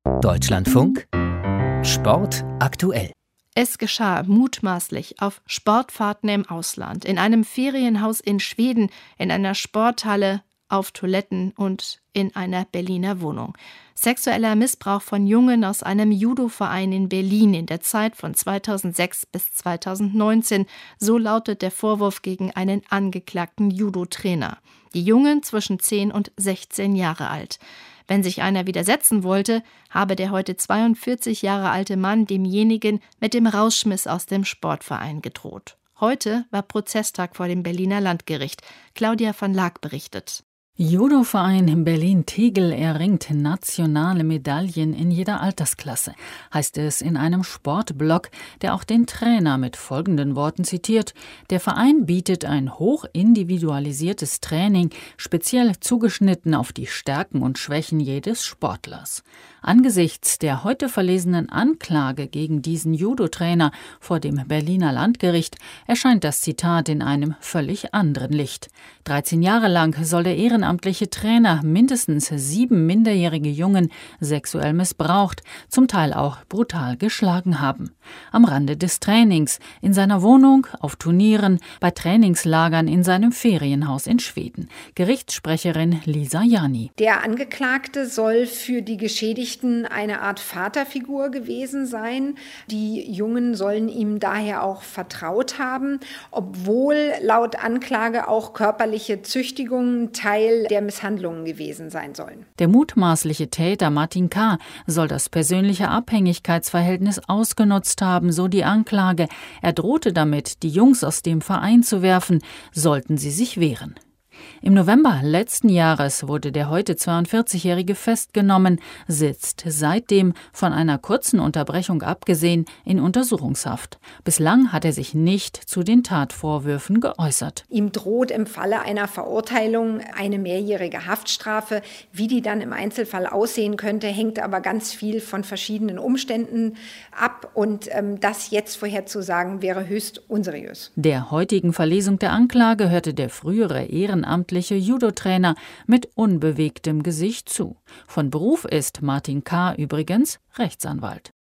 Deutschlandfunk Sport aktuell. Es geschah mutmaßlich auf Sportfahrten im Ausland, in einem Ferienhaus in Schweden, in einer Sporthalle, auf Toiletten und in einer Berliner Wohnung. Sexueller Missbrauch von Jungen aus einem Judo-Verein in Berlin in der Zeit von 2006 bis 2019. So lautet der Vorwurf gegen einen angeklagten Judo-Trainer. Die Jungen zwischen 10 und 16 Jahre alt. Wenn sich einer widersetzen wollte, habe der heute 42 Jahre alte Mann demjenigen mit dem Rausschmiss aus dem Sportverein gedroht. Heute war Prozesstag vor dem Berliner Landgericht. Claudia van Laak berichtet. Judo-Verein Berlin-Tegel erringt nationale Medaillen in jeder Altersklasse, heißt es in einem Sportblog, der auch den Trainer mit folgenden Worten zitiert: Der Verein bietet ein hoch individualisiertes Training, speziell zugeschnitten auf die Stärken und Schwächen jedes Sportlers. Angesichts der heute verlesenen Anklage gegen diesen Judo-Trainer vor dem Berliner Landgericht erscheint das Zitat in einem völlig anderen Licht. 13 Jahre lang soll der ehrenamtliche Trainer mindestens 7 minderjährige Jungen sexuell missbraucht, zum Teil auch brutal geschlagen haben. Am Rande des Trainings, in seiner Wohnung, auf Turnieren, bei Trainingslagern in seinem Ferienhaus in Schweden. Gerichtssprecherin Lisa Jani. Der Angeklagte soll für die Geschädigten eine Art Vaterfigur gewesen sein. Die Jungen sollen ihm daher auch vertraut haben, obwohl laut Anklage auch körperliche Züchtigungen Teil der Misshandlungen gewesen sein sollen. Der mutmaßliche Täter Martin K. soll das persönliche Abhängigkeitsverhältnis ausgenutzt haben, so die Anklage. Er drohte damit, die Jungs aus dem Verein zu werfen, sollten sie sich wehren. Im November letzten Jahres wurde der heute 42-Jährige festgenommen, sitzt seitdem, von einer kurzen Unterbrechung abgesehen, in Untersuchungshaft. Bislang hat er sich nicht zu den Tatvorwürfen geäußert. Ihm droht im Falle einer Verurteilung eine mehrjährige Haftstrafe. Wie die dann im Einzelfall aussehen könnte, hängt aber ganz viel von verschiedenen Umständen ab. Und das jetzt vorherzusagen, wäre höchst unseriös. Der heutigen Verlesung der Anklage hörte der frühere ehrenamtliche Judo-Trainer mit unbewegtem Gesicht zu. Von Beruf ist Martin K. übrigens Rechtsanwalt.